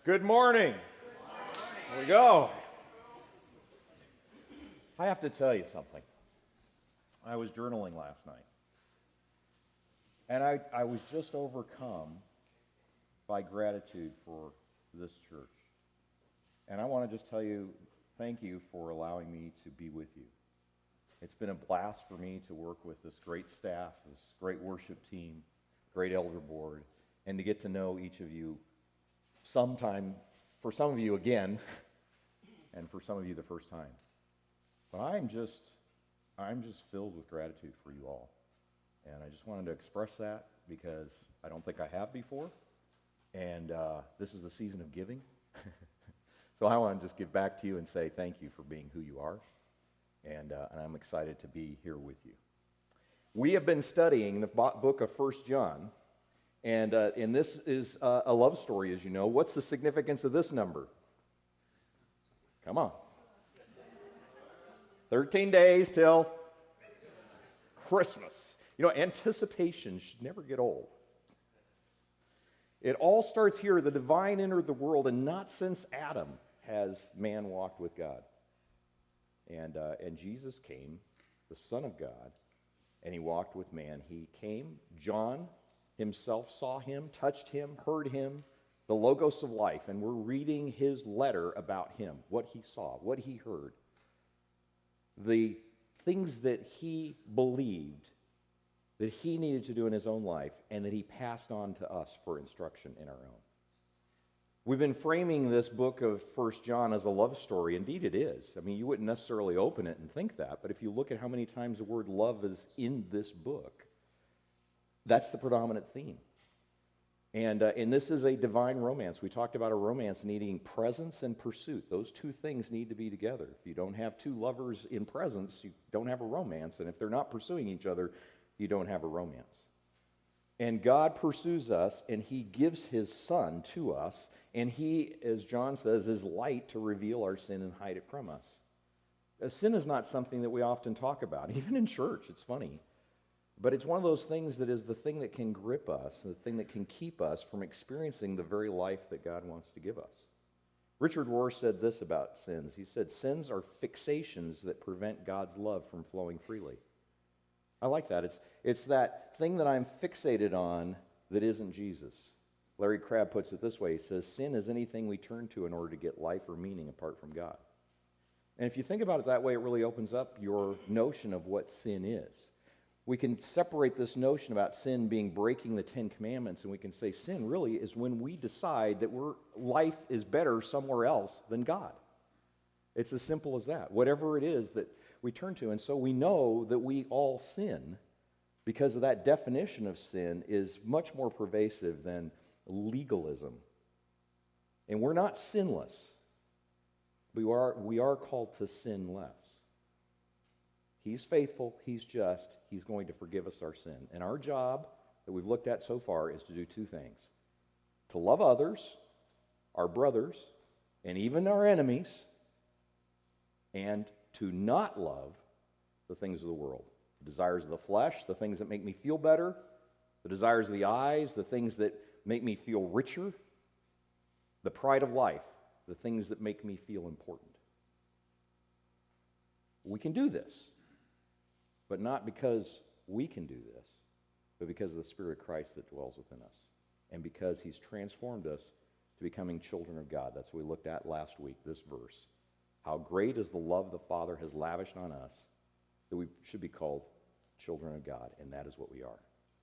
Good morning. There we go. I have to tell you something. I was journaling last night, and I was just overcome by gratitude for this church. And I want to just tell you, thank you for allowing me to be with you. It's been a blast for me to work with this great staff, this great worship team, great elder board, and to get to know each of you sometime, for some of you again, and for some of you the first time. But I'm just filled with gratitude for you all. And I just wanted to express that because I don't think I have before. And this is a season of giving. So I want to just give back to you and say thank you for being who you are. And I'm excited to be here with you. We have been studying the book of 1 John. And this is a love story, as you know. What's the significance of this number? Come on. 13 days till Christmas. You know, anticipation should never get old. It all starts here. The divine entered the world, and not since Adam has man walked with God. And Jesus came, the Son of God, and he walked with man. He came, John himself saw him, touched him, heard him, the Logos of life, and we're reading his letter about him, what he saw, what he heard, the things that he believed that he needed to do in his own life and that he passed on to us for instruction in our own. We've been framing this book of 1 John as a love story. Indeed it is. I mean, you wouldn't necessarily open it and think that, but if you look at how many times the word love is in this book, that's the predominant theme. And this is a divine romance. We talked about a romance needing presence and pursuit. Those two things need to be together. If you don't have two lovers in presence, you don't have a romance. And if they're not pursuing each other, you don't have a romance. And God pursues us, and he gives his Son to us. And he, as John says, is light to reveal our sin and hide it from us. Sin is not something that we often talk about, even in church. It's funny. But it's one of those things that is the thing that can grip us, the thing that can keep us from experiencing the very life that God wants to give us. Richard Rohr said this about sins. He said, sins are fixations that prevent God's love from flowing freely. I like that. It's that thing that I'm fixated on that isn't Jesus. Larry Crabb puts it this way. He says, sin is anything we turn to in order to get life or meaning apart from God. And if you think about it that way, it really opens up your notion of what sin is. We can separate this notion about sin being breaking the Ten Commandments, and we can say sin really is when we decide that life is better somewhere else than God. It's as simple as that. Whatever it is that we turn to. And so we know that we all sin because of that definition of sin is much more pervasive than legalism. And we're not sinless. We are called to sin less. He's faithful, he's just, he's going to forgive us our sin. And our job that we've looked at so far is to do two things. To love others, our brothers, and even our enemies, and to not love the things of the world. The desires of the flesh, the things that make me feel better, the desires of the eyes, the things that make me feel richer, the pride of life, the things that make me feel important. We can do this. But not because we can do this, but because of the Spirit of Christ that dwells within us. And because he's transformed us to becoming children of God. That's what we looked at last week, this verse. How great is the love the Father has lavished on us that we should be called children of God, and that is what we are.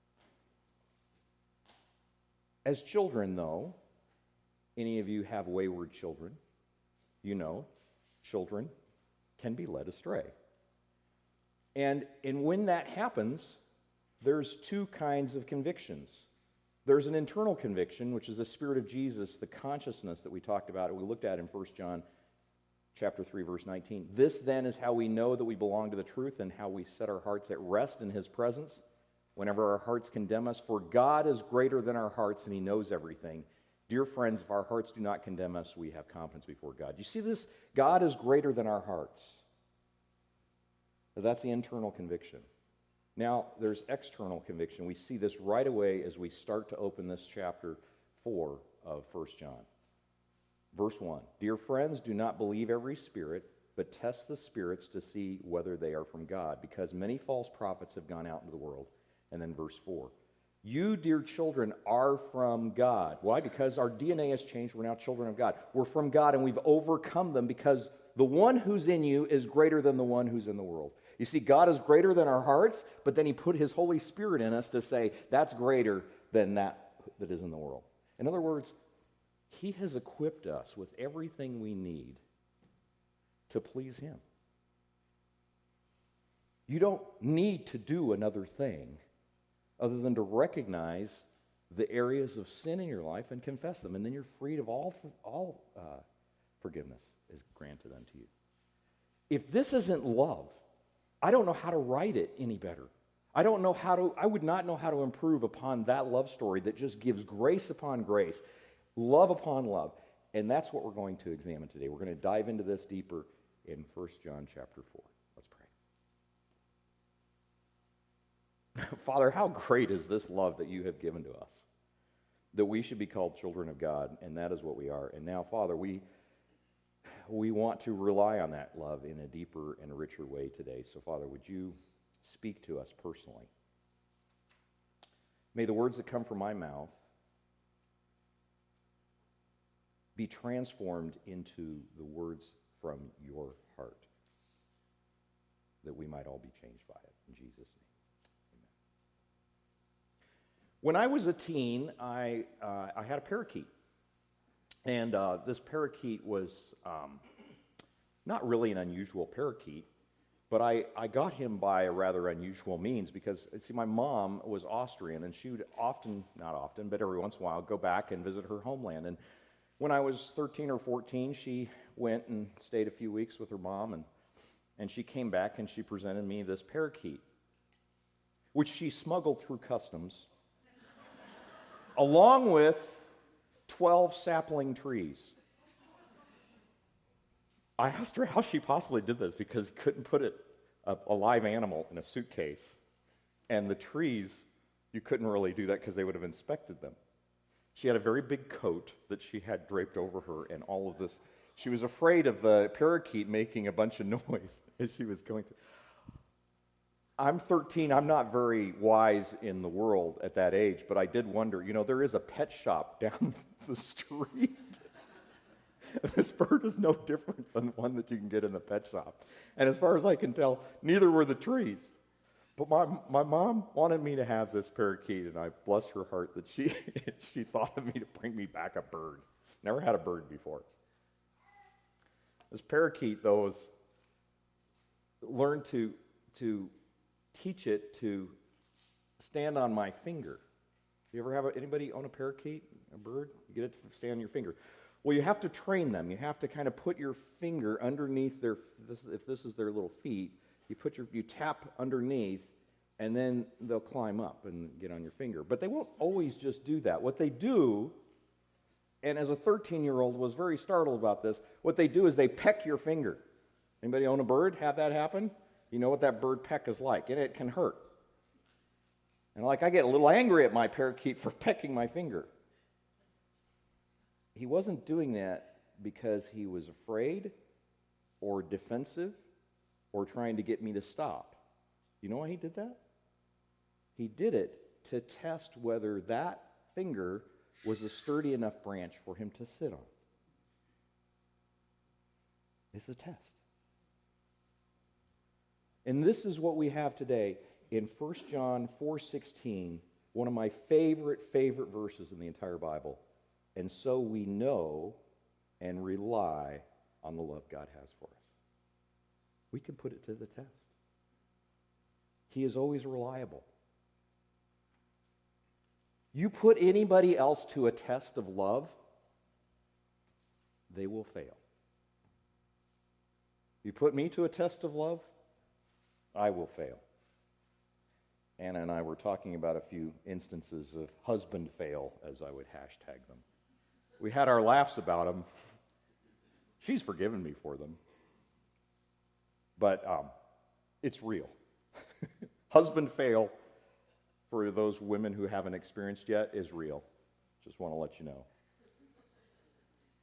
As children, though, any of you have wayward children, you know children can be led astray. And when that happens, there's two kinds of convictions. There's an internal conviction, which is the Spirit of Jesus, the consciousness that we talked about, we looked at in 1 John chapter 3, verse 19. This then is how we know that we belong to the truth and how we set our hearts at rest in his presence whenever our hearts condemn us. For God is greater than our hearts, and he knows everything. Dear friends, if our hearts do not condemn us, we have confidence before God. You see this? God is greater than our hearts. That's the internal conviction. Now, there's external conviction. We see this right away as we start to open this chapter 4 of 1 John. Verse 1, "Dear friends, do not believe every spirit, but test the spirits to see whether they are from God, because many false prophets have gone out into the world." And then verse 4, "You, dear children, are from God." Why? Because our DNA has changed. We're now children of God. We're from God, and we've overcome them because the one who's in you is greater than the one who's in the world. You see, God is greater than our hearts, but then he put his Holy Spirit in us to say, that's greater than that is in the world. In other words, he has equipped us with everything we need to please him. You don't need to do another thing other than to recognize the areas of sin in your life and confess them, and then you're freed of all forgiveness is granted unto you. If this isn't love, I don't know how to write it any better. I would not know how to improve upon that love story that just gives grace upon grace, love upon love. And that's what we're going to examine today. We're going to dive into this deeper in 1 John chapter 4. Let's pray. Father, how great is this love that you have given to us, that we should be called children of God, and that is what we are. And now, Father, we want to rely on that love in a deeper and richer way today. So, Father, would you speak to us personally? May the words that come from my mouth be transformed into the words from your heart, that we might all be changed by it. In Jesus' name, amen. When I was a teen, I had a parakeet. And this parakeet was not really an unusual parakeet, but I got him by a rather unusual means because, see, my mom was Austrian, and she would not often, but every once in a while, go back and visit her homeland. And when I was 13 or 14, she went and stayed a few weeks with her mom, and she came back and she presented me this parakeet, which she smuggled through customs, along with 12 sapling trees. I asked her how she possibly did this because you couldn't put a live animal in a suitcase. And the trees, you couldn't really do that because they would have inspected them. She had a very big coat that she had draped over her and all of this. She was afraid of the parakeet making a bunch of noise as she was going through. I'm 13. I'm not very wise in the world at that age, but I did wonder, there is a pet shop down the street. This bird is no different than one that you can get in the pet shop. And as far as I can tell, neither were the trees. But my mom wanted me to have this parakeet, and I bless her heart that she thought of me to bring me back a bird. Never had a bird before. This parakeet, though, learned to teach it to stand on my finger. You ever have anybody own a parakeet, a bird? You get it to stand on your finger. Well, you have to train them. You have to kind of put your finger underneath if this is their little feet, you tap underneath, and then they'll climb up and get on your finger. But they won't always just do that. What they do, and as a 13-year-old was very startled about this, what they do is they peck your finger. Anybody own a bird? Have that happen? You know what that bird peck is like, and it can hurt. And I get a little angry at my parakeet for pecking my finger. He wasn't doing that because he was afraid or defensive or trying to get me to stop. You know why he did that? He did it to test whether that finger was a sturdy enough branch for him to sit on. It's a test. And this is what we have today in 1 John 4:16, one of my favorite verses in the entire Bible. And so we know and rely on the love God has for us. We can put it to the test. He is always reliable. You put anybody else to a test of love, they will fail. You put me to a test of love, I will fail. Anna and I were talking about a few instances of husband fail, as I would hashtag them. We had our laughs about them. She's forgiven me for them. But it's real. Husband fail, for those women who haven't experienced yet, is real. Just want to let you know.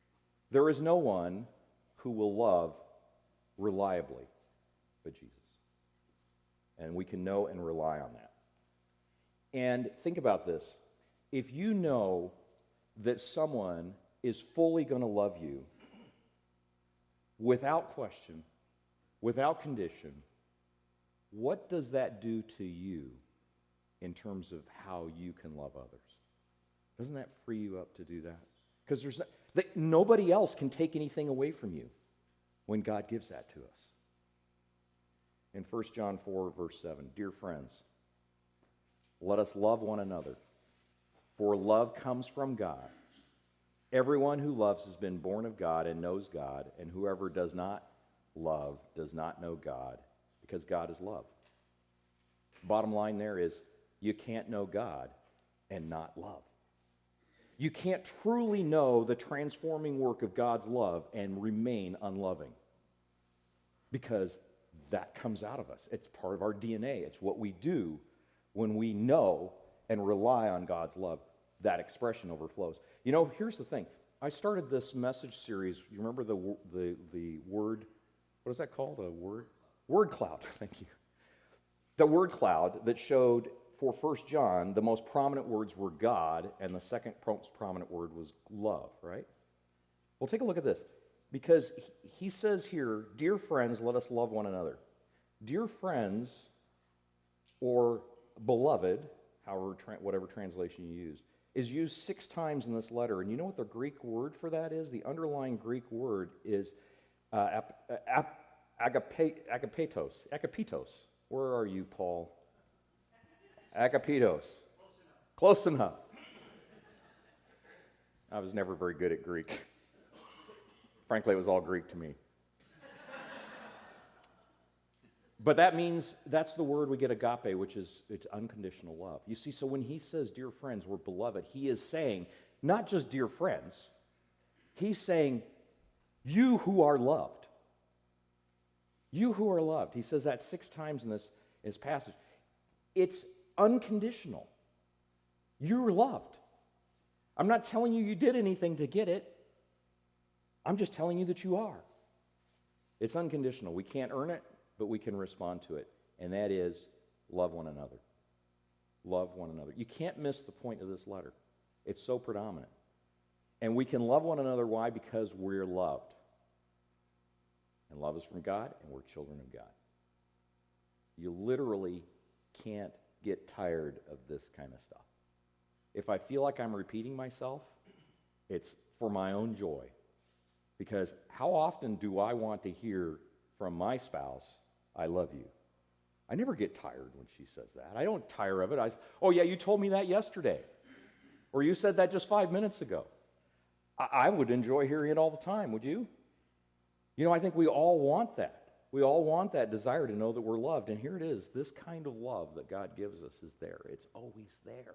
There is no one who will love reliably but Jesus. And we can know and rely on that. And think about this. If you know that someone is fully going to love you without question, without condition, what does that do to you in terms of how you can love others? Doesn't that free you up to do that? Because nobody else can take anything away from you when God gives that to us. In 1 John 4, verse 7, dear friends, let us love one another, for love comes from God. Everyone who loves has been born of God and knows God, and whoever does not love does not know God, because God is love. Bottom line there is, you can't know God and not love. You can't truly know the transforming work of God's love and remain unloving, because that comes out of us. It's part of our DNA. It's what we do when we know and rely on God's love. That expression overflows. You know, here's the thing. I started this message series. You remember the word, what is that called? A word? Word cloud. Thank you. The word cloud that showed for 1 John, the most prominent words were God, and the second most prominent word was love, right? Well, take a look at this. Because he says here, dear friends, let us love one another. Dear friends, or beloved, whatever translation you use, is used 6 times in this letter. And you know what the Greek word for that is? The underlying Greek word is agapetos. Agapetos. Where are you, Paul? Agapetos. Close enough. I was never very good at Greek. Frankly, it was all Greek to me. But that means, that's the word we get agape, which is, it's unconditional love. You see, so when he says, dear friends, we're beloved, he is saying, not just dear friends, he's saying, you who are loved. You who are loved. He says that 6 times in this passage. It's unconditional. You're loved. I'm not telling you did anything to get it. I'm just telling you that you are. It's unconditional. We can't earn it, but we can respond to it. And that is, love one another. Love one another. You can't miss the point of this letter. It's so predominant. And we can love one another. Why? Because we're loved. And love is from God, and we're children of God. You literally can't get tired of this kind of stuff. If I feel like I'm repeating myself, it's for my own joy. Because how often do I want to hear from my spouse, I love you? I never get tired when she says that. I don't tire of it. Oh yeah, you told me that yesterday. Or you said that just 5 minutes ago. I would enjoy hearing it all the time, would you? You know, I think we all want that. We all want that desire to know that we're loved. And here it is. This kind of love that God gives us is there. It's always there.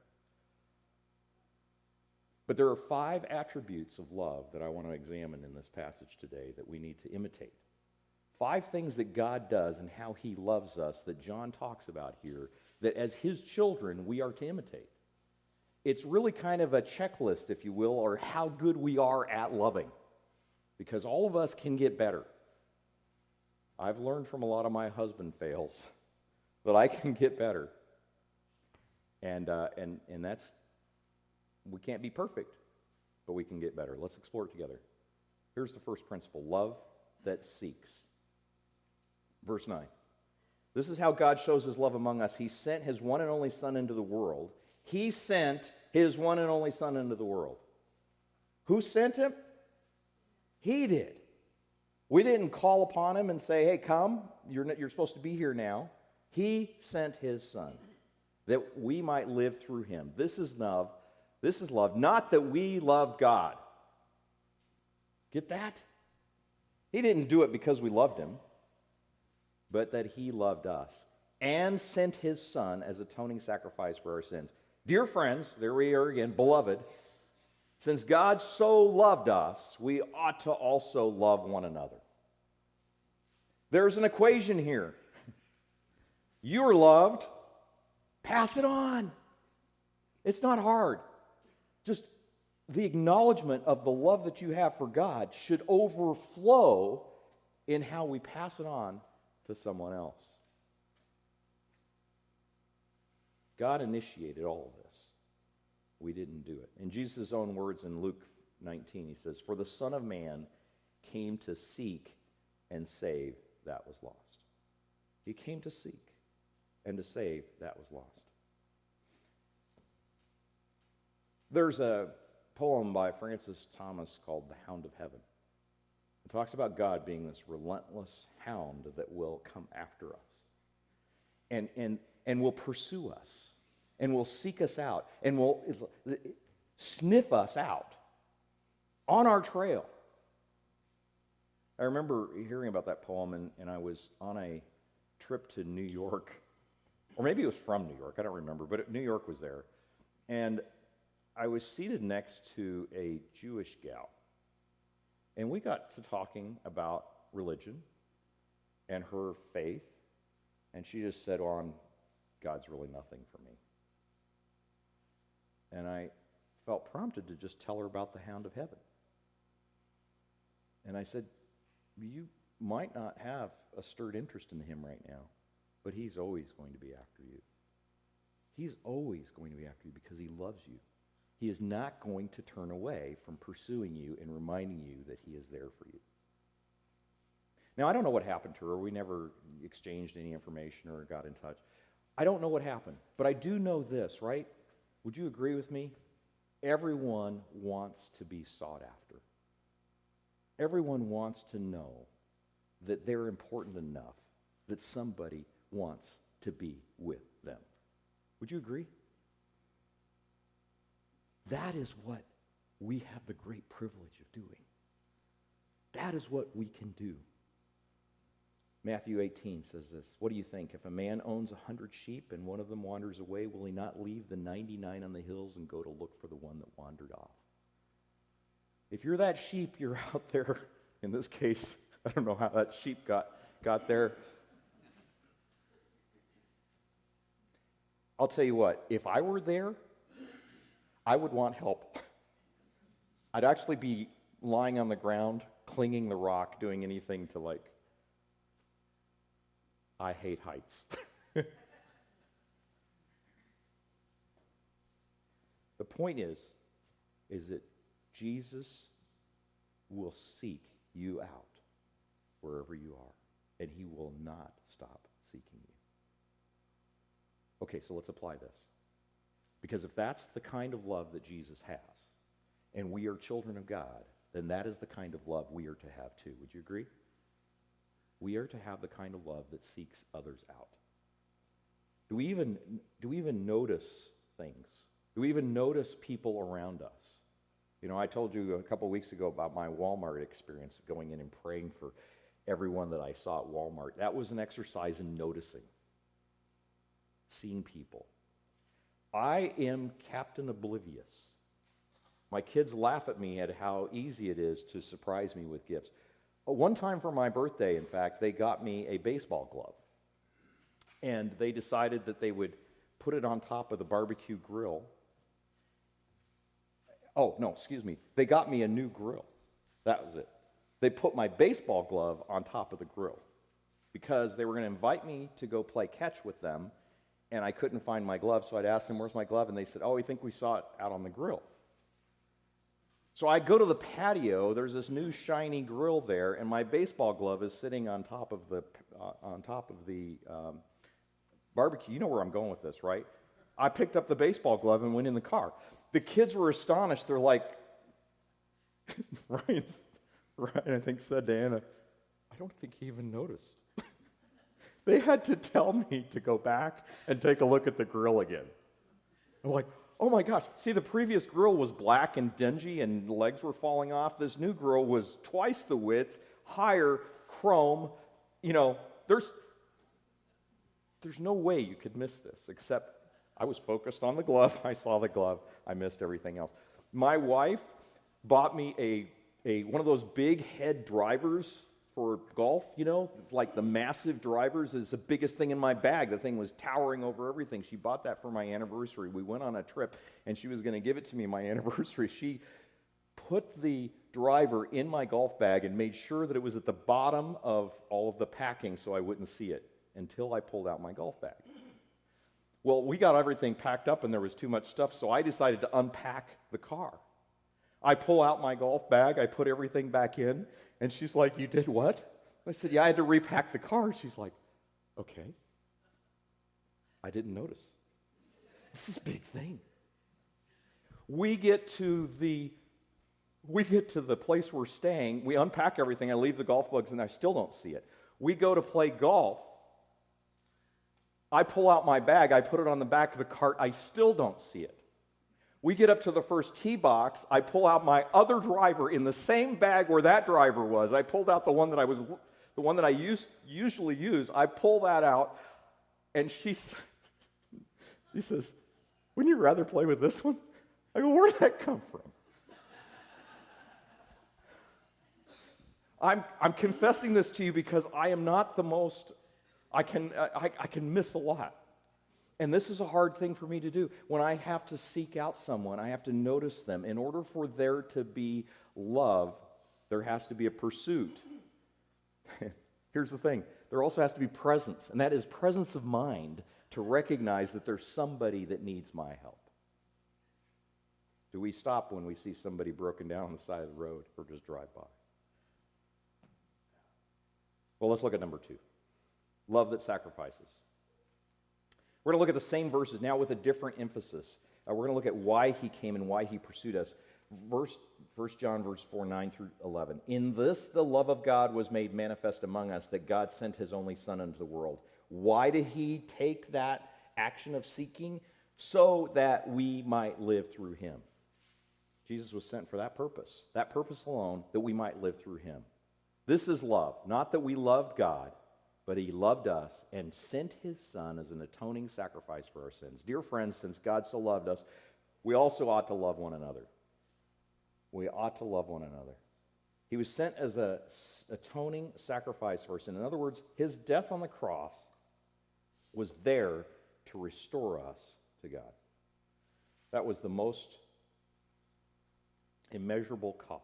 But there are 5 attributes of love that I want to examine in this passage today that we need to imitate. 5 things that God does and how he loves us that John talks about here, that as his children we are to imitate. It's really kind of a checklist, if you will, or how good we are at loving. Because all of us can get better. I've learned from a lot of my husband fails that I can get better. And that's, we can't be perfect, but we can get better. Let's explore it together. Here's the first principle: love that seeks. Verse 9. This is how God shows his love among us. He sent his one and only Son into the world. He sent his one and only Son into the world. Who sent him? He did. We didn't call upon him and say, hey, come, you're supposed to be here now. He sent his Son that we might live through him. This is love. This is love. Not that we love God. Get that? He didn't do it because we loved him, but that he loved us and sent his Son as atoning sacrifice for our sins. Dear friends, there we are again, beloved, since God so loved us, we ought to also love one another. There's an equation here. You are loved, pass it on. It's not hard. Just the acknowledgement of the love that you have for God should overflow in how we pass it on to someone else. God initiated all of this. We didn't do it. In Jesus' own words in Luke 19, he says, "For the Son of Man came to seek and save that was lost." He came to seek and to save that was lost. There's a poem by Francis Thomas called "The Hound of Heaven." It talks about God being this relentless hound that will come after us and will pursue us and will seek us out and will sniff us out on our trail. I remember hearing about that poem, and I was on a trip to New York, or maybe it was from New York, I don't remember, but New York was there. And I was seated next to a Jewish gal, and we got to talking about religion and her faith, and she just said, "Oh, God's really nothing for me." And I felt prompted to just tell her about the Hound of Heaven. And I said, "You might not have a stirred interest in him right now, but he's always going to be after you. He's always going to be after you because he loves you. He is not going to turn away from pursuing you and reminding you that he is there for you." Now, I don't know what happened to her. We never exchanged any information or got in touch. I don't know what happened, but I do know this, right? Would you agree with me? Everyone wants to be sought after. Everyone wants to know that they're important enough that somebody wants to be with them. Would you agree? That is what we have the great privilege of doing. That is what we can do. Matthew 18 says this, "What do you think? If a man owns 100 sheep and one of them wanders away, will he not leave the 99 on the hills and go to look for the one that wandered off?" If you're that sheep, you're out there. In this case, I don't know how that sheep got there. I'll tell you what, if I were there, I would want help. I'd actually be lying on the ground, clinging the rock, doing anything to I hate heights. The point is that Jesus will seek you out wherever you are, and he will not stop seeking you. Okay, so let's apply this. Because if that's the kind of love that Jesus has, and we are children of God, then that is the kind of love we are to have too. Would you agree? We are to have the kind of love that seeks others out. Do we even notice things? Do we even notice people around us? You know, I told you a couple weeks ago about my Walmart experience of going in and praying for everyone that I saw at Walmart. That was an exercise in noticing, seeing people. I am Captain Oblivious. My kids laugh at me at how easy it is to surprise me with gifts. One time for my birthday, in fact, they got me a baseball glove. And they decided that they would put it on top of the barbecue grill. Oh, no, excuse me. They got me a new grill. That was it. They put my baseball glove on top of the grill because they were going to invite me to go play catch with them, and I couldn't find my glove, so I'd ask them, "Where's my glove?" And they said, "Oh, we think we saw it out on the grill." So I go to the patio, there's this new shiny grill there, and my baseball glove is sitting on top of the barbecue. You know where I'm going with this, right? I picked up the baseball glove and went in the car. The kids were astonished. They're like, Ryan, I think, said to Anna, "I don't think he even noticed." They had to tell me to go back and take a look at the grill again. I'm like, oh my gosh, see, the previous grill was black and dingy and the legs were falling off. This new grill was twice the width, higher, chrome. You know, there's no way you could miss this, except I was focused on the glove. I saw the glove. I missed everything else. My wife bought me a one of those big head drivers for golf, you know. It's like the massive drivers. It's the biggest thing in my bag. The thing was towering over everything. She bought that for my anniversary. We went on a trip, and she was going to give it to me my anniversary. put the driver in my golf bag and made sure that it was at the bottom of all of the packing so I wouldn't see it until I pulled out my golf bag. Well, we got everything packed up and there was too much stuff, so I decided to unpack the car. I pull out my golf bag, I put everything back in, and she's like, "You did what?" I said, "Yeah, I had to repack the car." She's like, "Okay." I didn't notice. This is a big thing. We get to the place we're staying, we unpack everything, I leave the golf bags and I still don't see it. We go to play golf. I pull out my bag, I put it on the back of the cart, I still don't see it. We get up to the first tee box, I pull out my other driver in the same bag where that driver was. I pulled out the one that I usually use. I pull that out, and she says, "Wouldn't you rather play with this one?" I go, "Where did that come from?" I'm confessing this to you because I am not the most, I can miss a lot. And this is a hard thing for me to do. When I have to seek out someone, I have to notice them. In order for there to be love, there has to be a pursuit. Here's the thing. There also has to be presence, and that is presence of mind to recognize that there's somebody that needs my help. Do we stop when we see somebody broken down on the side of the road or just drive by? Well, let's look at number 2. Love that sacrifices. We're going to look at the same verses now with a different emphasis. We're going to look at why he came and why he pursued us. 1 John verse 4, 9 through 11. "In this the love of God was made manifest among us, that God sent his only Son into the world." Why did he take that action of seeking? So that we might live through him. Jesus was sent for that purpose alone, that we might live through him. This is love, not that we loved God, but he loved us and sent his Son as an atoning sacrifice for our sins. Dear friends, since God so loved us, we also ought to love one another. We ought to love one another. He was sent as an atoning sacrifice for our sin. In other words, his death on the cross was there to restore us to God. That was the most immeasurable cost.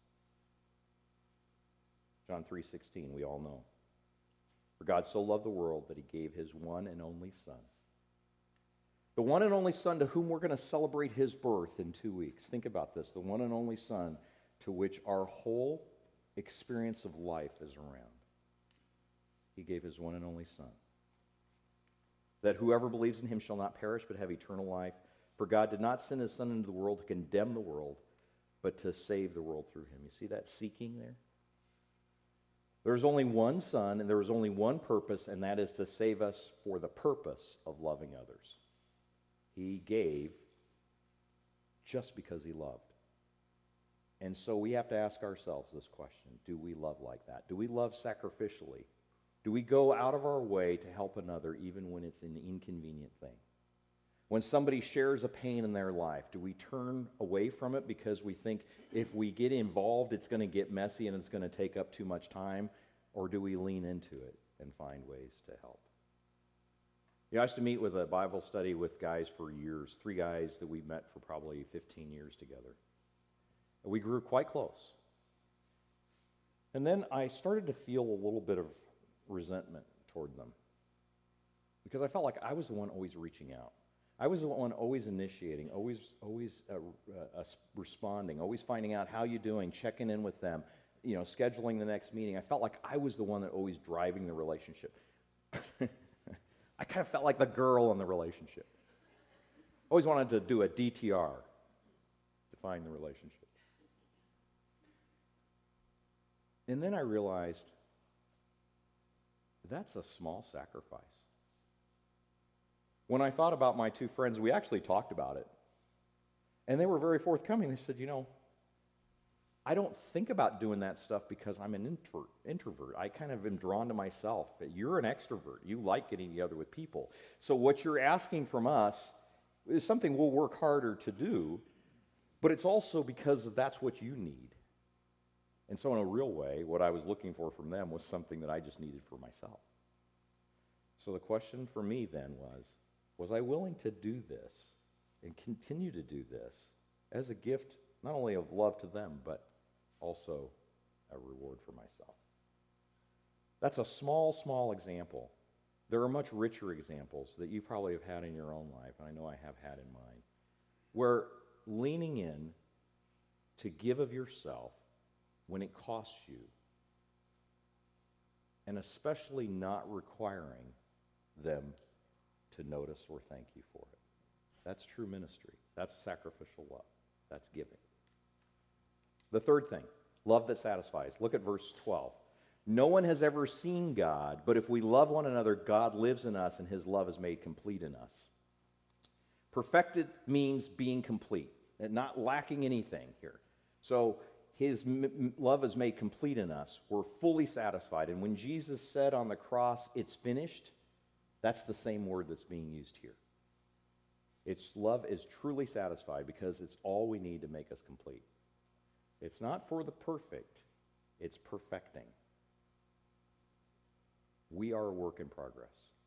John 3:16, we all know. "For God so loved the world that he gave his one and only Son." The one and only Son to whom we're going to celebrate his birth in 2 weeks. Think about this. The one and only Son to which our whole experience of life is around. He gave his one and only Son. "That whoever believes in him shall not perish but have eternal life. For God did not send his Son into the world to condemn the world, but to save the world through him." You see that seeking there? There's only one Son, and there is only one purpose, and that is to save us for the purpose of loving others. He gave just because he loved. And so we have to ask ourselves this question: do we love like that? Do we love sacrificially? Do we go out of our way to help another even when it's an inconvenient thing? When somebody shares a pain in their life, do we turn away from it because we think if we get involved, it's going to get messy and it's going to take up too much time? Or do we lean into it and find ways to help? I used to meet with a Bible study with guys for years, 3 guys that we met for probably 15 years together. And we grew quite close. And then I started to feel a little bit of resentment toward them because I felt like I was the one always reaching out. I was the one always initiating, always responding, always finding out how you doing, checking in with them, scheduling the next meeting. I felt like I was the one that always driving the relationship. I kind of felt like the girl in the relationship. Always wanted to do a DTR, define the relationship. And then I realized that's a small sacrifice. When I thought about my 2 friends, we actually talked about it. And they were very forthcoming. They said, I don't think about doing that stuff because I'm an introvert. I kind of am drawn to myself. You're an extrovert. You like getting together with people. So what you're asking from us is something we'll work harder to do, but it's also because that's what you need. And so in a real way, what I was looking for from them was something that I just needed for myself. So the question for me then was I willing to do this and continue to do this as a gift not only of love to them, but also a reward for myself. That's a small example. There are much richer examples that you probably have had in your own life, and I know I have had in mine, where leaning in to give of yourself when it costs you, and especially not requiring them to notice or thank you for it. That's true ministry. That's sacrificial love. That's giving. The third thing, love that satisfies. Look at verse 12. No one has ever seen God, but if we love one another, God lives in us and his love is made complete in us. Perfected means being complete, and not lacking anything here. So his love is made complete in us. We're fully satisfied. And when Jesus said on the cross, it's finished, that's the same word that's being used here. Its love is truly satisfied because it's all we need to make us complete. It's not for the perfect, it's perfecting. We are a work in progress.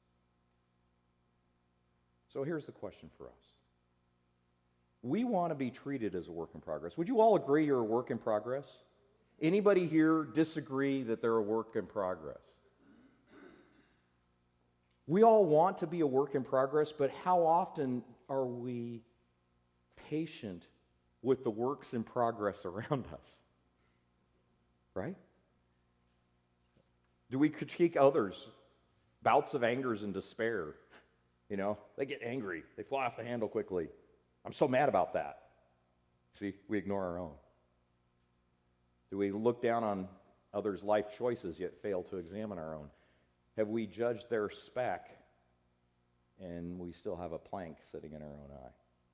So here's the question for us. We want to be treated as a work in progress. Would you all agree you're a work in progress? Anybody here disagree that they're a work in progress? We all want to be a work in progress, but how often are we patient with the works in progress around us? Right? Do we critique others? Bouts of angers and despair. You know, they get angry. They fly off the handle quickly. I'm so mad about that. See, we ignore our own. Do we look down on others' life choices yet fail to examine our own? Have we judged their speck and we still have a plank sitting in our own eye?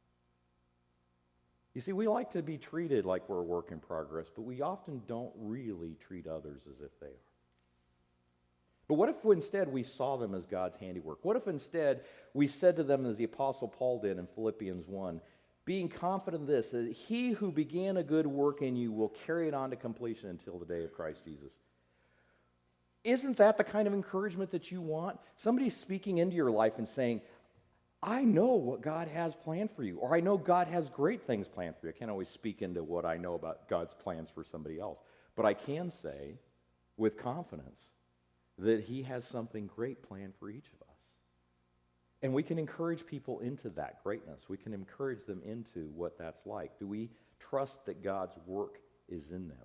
You see, we like to be treated like we're a work in progress, but we often don't really treat others as if they are. But what if instead we saw them as God's handiwork? What if instead we said to them as the Apostle Paul did in Philippians 1, being confident of this, that he who began a good work in you will carry it on to completion until the day of Christ Jesus? Isn't that the kind of encouragement that you want? Somebody speaking into your life and saying, I know what God has planned for you, or I know God has great things planned for you. I can't always speak into what I know about God's plans for somebody else, but I can say with confidence that he has something great planned for each of us. And we can encourage people into that greatness. We can encourage them into what that's like. Do we trust that God's work is in them?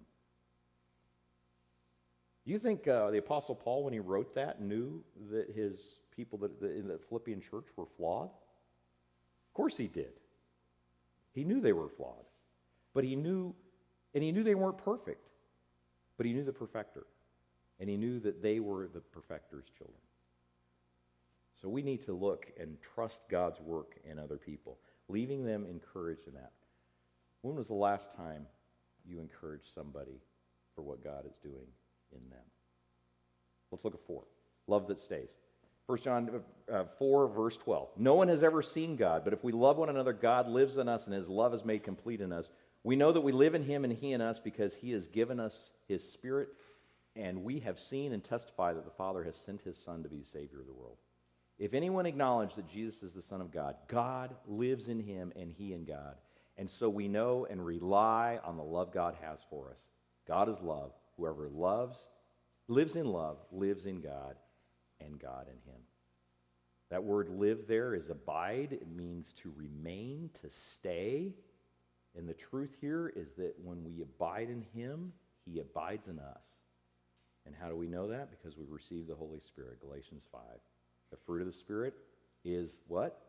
Do you think the Apostle Paul, when he wrote that, knew that his people in the Philippian church were flawed? Of course he did. He knew they were flawed. But he knew they weren't perfect. But he knew the perfecter. And he knew that they were the perfecter's children. So we need to look and trust God's work in other people, leaving them encouraged in that. When was the last time you encouraged somebody for what God is doing in them? Let's look at 4. Love that stays. 1 John 4, verse 12. No one has ever seen God, but if we love one another, God lives in us, and his love is made complete in us. We know that we live in him and he in us because he has given us his Spirit, and we have seen and testify that the Father has sent his Son to be the Savior of the world. If anyone acknowledges that Jesus is the Son of God, God lives in him and he in God. And so we know and rely on the love God has for us. God is love. Whoever lives in love, lives in God, and God in him. That word live there is abide. It means to remain, to stay. And the truth here is that when we abide in him, he abides in us. And how do we know that? Because we receive the Holy Spirit, Galatians 5. The fruit of the Spirit is what?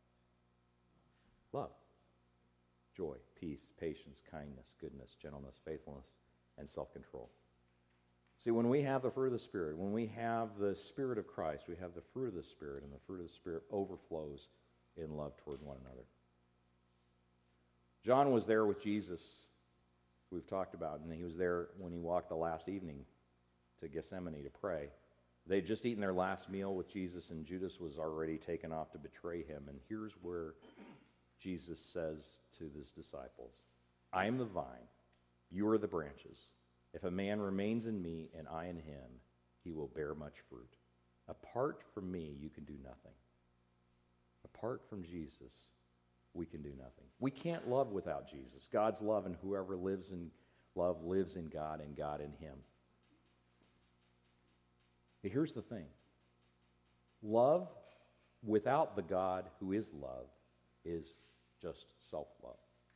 Love, joy, peace, patience, kindness, goodness, gentleness, faithfulness, and self-control. See, when we have the fruit of the Spirit, when we have the Spirit of Christ, we have the fruit of the Spirit, and the fruit of the Spirit overflows in love toward one another. John was there with Jesus, we've talked about, and he was there when he walked the last evening to Gethsemane to pray. They'd just eaten their last meal with Jesus, and Judas was already taken off to betray him. And here's where Jesus says to his disciples, I am the vine, you are the branches. If a man remains in me and I in him, he will bear much fruit. Apart from me, you can do nothing. Apart from Jesus, we can do nothing. We can't love without Jesus. God's love, and whoever lives in love lives in God and God in him. But here's the thing. Love without the God who is love is just self-love.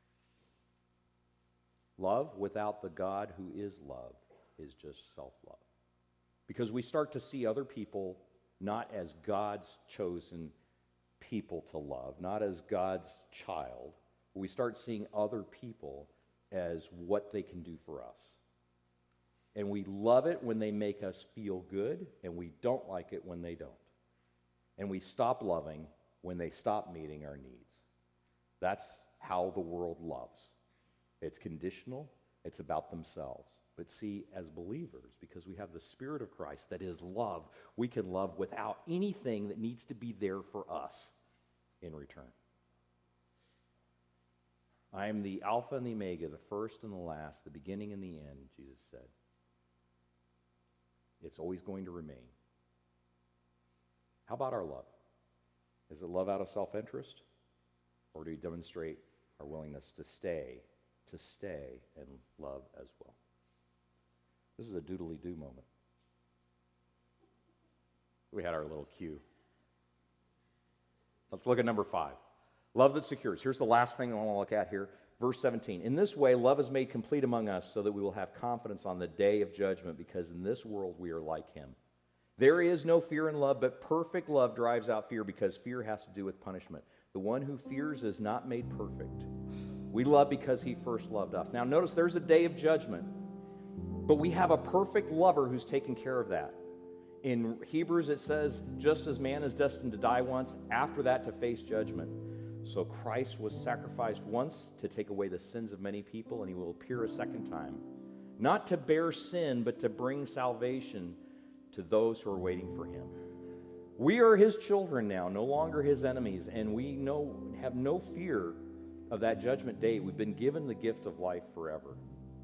Love without the God who is love is just self-love. Because we start to see other people not as God's chosen people to love, not as God's child. We start seeing other people as what they can do for us. And we love it when they make us feel good, and we don't like it when they don't. And we stop loving when they stop meeting our needs. That's how the world loves. It's conditional. It's about themselves. But see, as believers, because we have the Spirit of Christ that is love, we can love without anything that needs to be there for us in return. I am the Alpha and the Omega, the first and the last, the beginning and the end, Jesus said. It's always going to remain. How about our love? Is it love out of self-interest? Or do we demonstrate our willingness to stay and love as well? This is a doodly-doo moment. We had our little cue. Let's look at number 5. Love that secures. Here's the last thing I want to look at here. Verse 17. In this way, love is made complete among us so that we will have confidence on the day of judgment, because in this world we are like him. There is no fear in love, but perfect love drives out fear, because fear has to do with punishment. The one who fears is not made perfect. We love because he first loved us. Now notice there's a day of judgment, but we have a perfect lover who's taking care of that. In Hebrews it says, just as man is destined to die once, after that to face judgment. So Christ was sacrificed once to take away the sins of many people, and he will appear a second time, not to bear sin, but to bring salvation to those who are waiting for him. We are his children now, no longer his enemies, and we have no fear of that judgment day. We've been given the gift of life forever.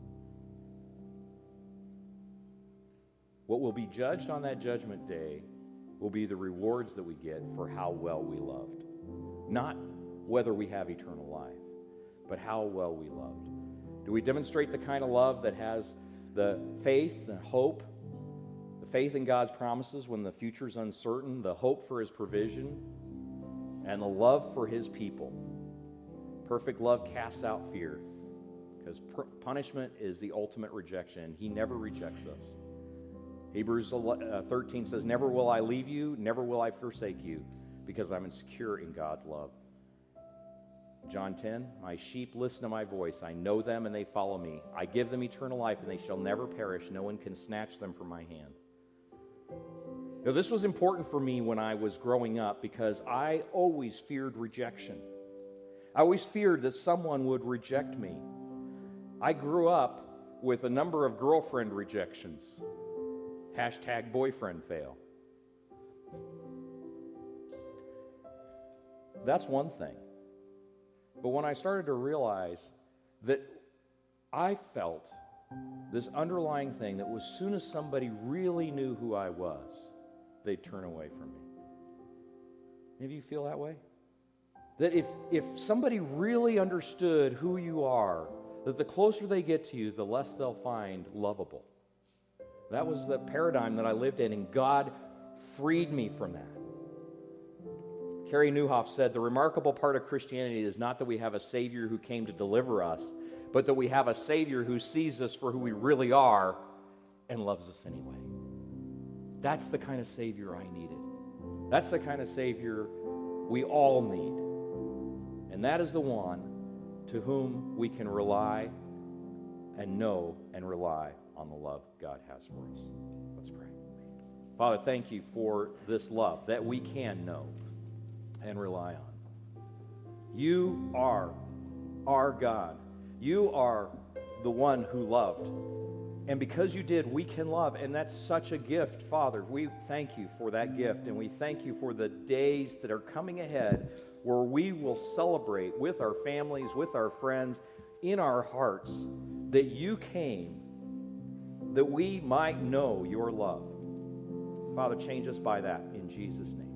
What will be judged on that judgment day will be the rewards that we get for how well we loved. Not whether we have eternal life, but how well we loved. Do we demonstrate the kind of love that has the faith and hope, the faith in God's promises when the future is uncertain, the hope for his provision, and the love for his people? Perfect love casts out fear, because punishment is the ultimate rejection. He never rejects us. Hebrews 13 says, never will I leave you, never will I forsake you, because I'm secure in God's love. John 10, my sheep listen to my voice. I know them and they follow me. I give them eternal life and they shall never perish. No one can snatch them from my hand. Now, this was important for me when I was growing up, because I always feared rejection. I always feared that someone would reject me. I grew up with a number of girlfriend rejections. Hashtag boyfriend fail. That's one thing. But when I started to realize that I felt this underlying thing that as soon as somebody really knew who I was, they'd turn away from me. Any of you feel that way? That if somebody really understood who you are, that the closer they get to you, the less they'll find lovable. That was the paradigm that I lived in, and God freed me from that. Carey Nieuwhof said, the remarkable part of Christianity is not that we have a Savior who came to deliver us, but that we have a Savior who sees us for who we really are and loves us anyway. That's the kind of Savior I needed. That's the kind of Savior we all need. And that is the one to whom we can rely and know and rely on the love God has for us. Let's pray. Father, thank you for this love that we can know and rely on. You are our God. You are the one who loved. And because you did, we can love. And that's such a gift, Father. We thank you for that gift. And we thank you for the days that are coming ahead where we will celebrate with our families, with our friends, in our hearts, that you came, that we might know your love. Father, change us by that in Jesus' name.